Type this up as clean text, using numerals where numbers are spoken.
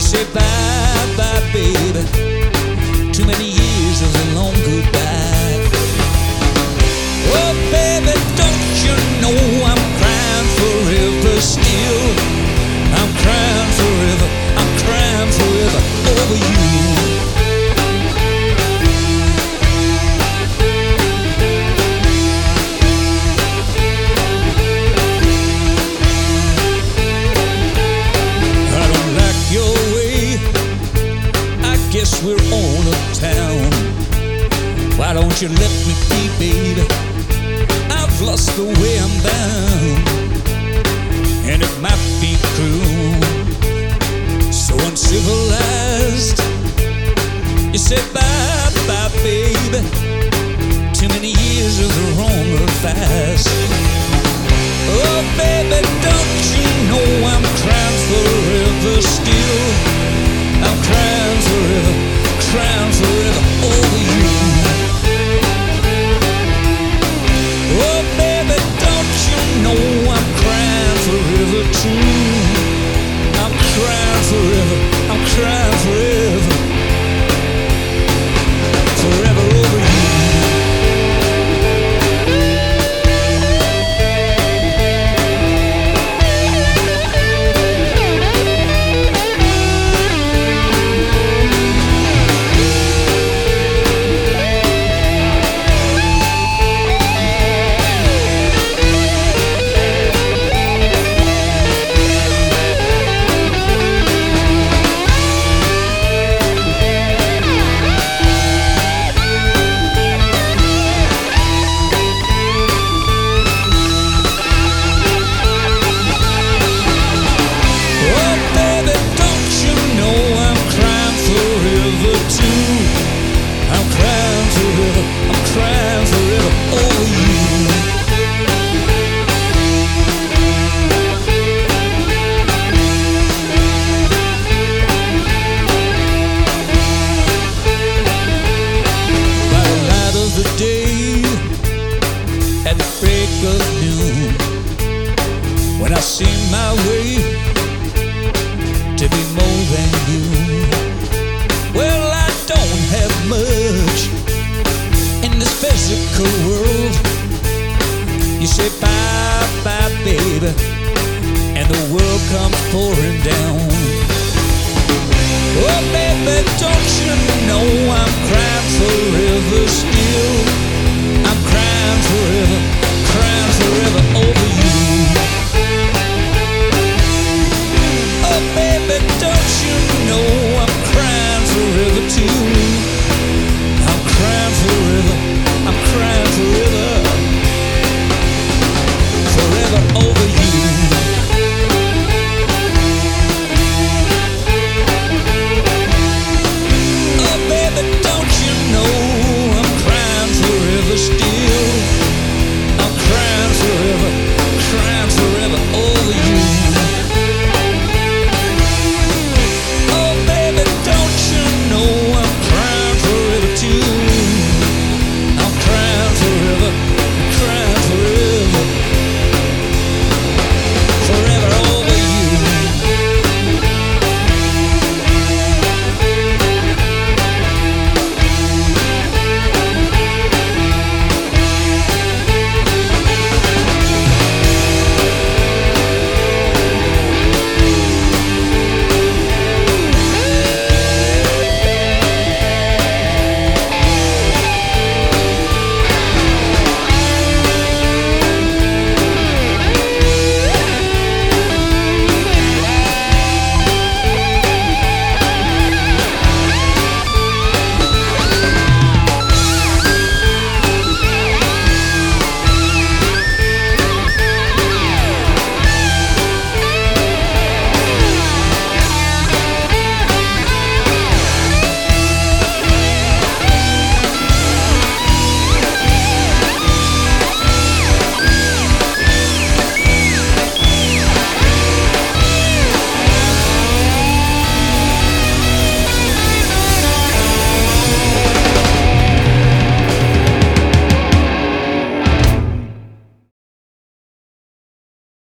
say bye, bye, baby. Too many years of a long goodbye. Oh, baby, don't you know I'm crying forever still? I'm crying forever, I'm crying forever over you. I don't like your way, I guess we're on uptown. Why don't you let me be, baby? I've lost the way I'm bound. And it might be cruel, so uncivilized. You said bye, bye, baby. Too many years of the wrong or fast. Oh, baby, don't you know I'm crying forever still? I'm crying forever over you. Oh, baby, don't you know I'm crying forever too? I'm crying forever, I'm crying forever, forever over you. When I see my way to be more than you, well, I don't have much in this physical world. You say bye, bye, baby, and the world comes pouring down. Oh, baby, don't you know I'm crying forever still? I'm crying forever over